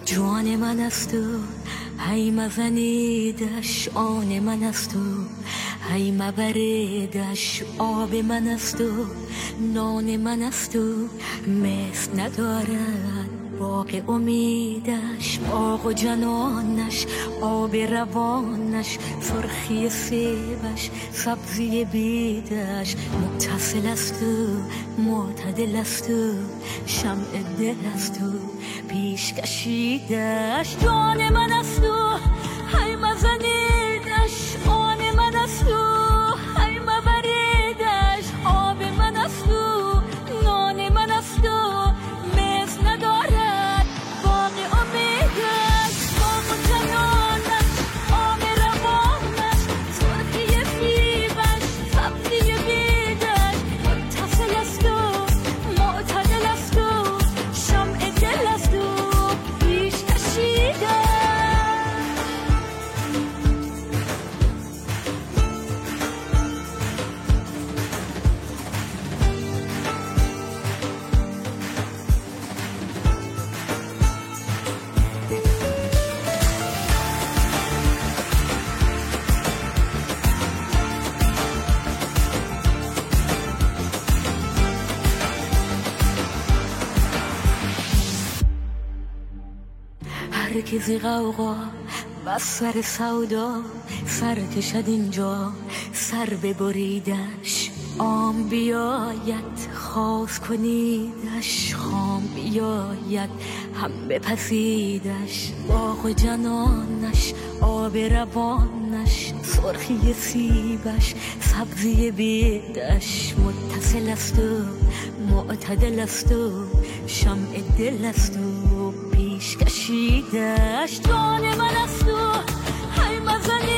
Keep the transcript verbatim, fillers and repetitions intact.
جوان من است و هی مزنیدش، آن من است و هی مبریدش. آب من است و نان من است و مثل ندارد باغ امیدش. باغ و جنانش، آب روانش، سرخی سیبش، سبزی بیدش. متصل است و معتدل است و شمع دل است و پیش کشیدش. جان من است و هی مزنیدش، آن من است و هی مبریدش. آب من است و نان من است و مثل ندارد باغ امیدش. باغ و جنانش، آب روانش، سرخی سیبش، سبزی بیدش. متصل است و معتدل است و شمع دل است و پیش کشیدش. هر کسی غوغا بس سر سودا، سر کشد اینجا سر ببریدش. عام بیاید خاص کنیدش، خام بیاید هم بپسیدش. باغ و جنانش، آب روانش، سرخی سیبش، سبزی بیدش. متصل است و معتدل است و شمع دل است و پیش کشیدش. جان من است و هی مزنی